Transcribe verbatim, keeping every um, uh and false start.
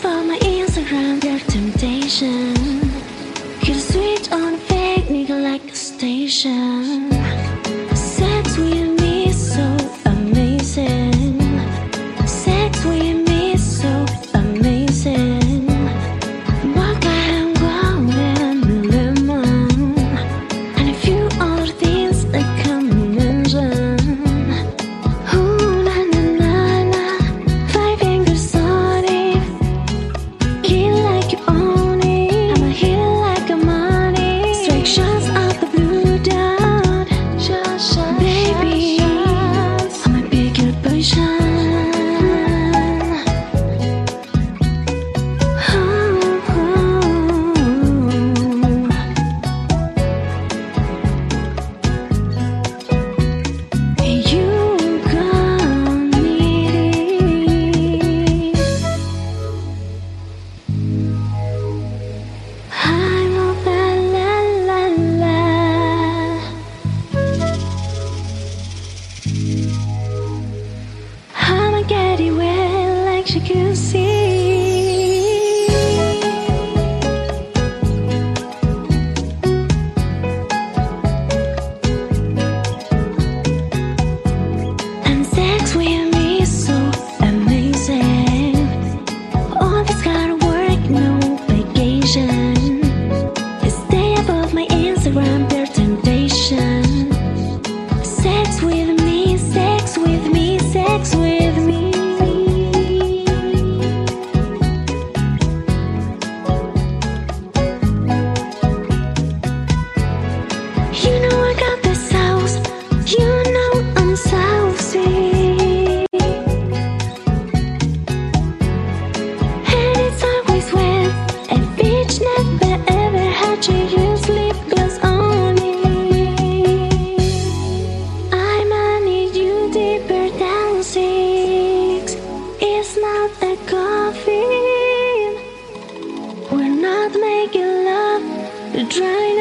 about my Instagram, their temptation. Could switch on a fake nigga like a station. Sex with me is so amazing. Sex with me is so amazing. Walk I'm golden lemon, and a few other things I can mention. Ooh, na na na na, five fingers on it. Kill like you own it. I'ma hit it like a money. Strike shots out the blue dot. Baby, I'ma pick your poison. I'ma get it wet like jacuzzi. And sex with me is so amazing. All this gotta work, no vacation. Stay above my Instagram, their temptation. Sex with me, sex with me, sex with me. You know I got the sauce, you know I'm saucy. And it's always wet, a bitch never ever had to use lip gloss on it. I'ma need you deeper than six. It's not a coffee. We're not making love, we're trying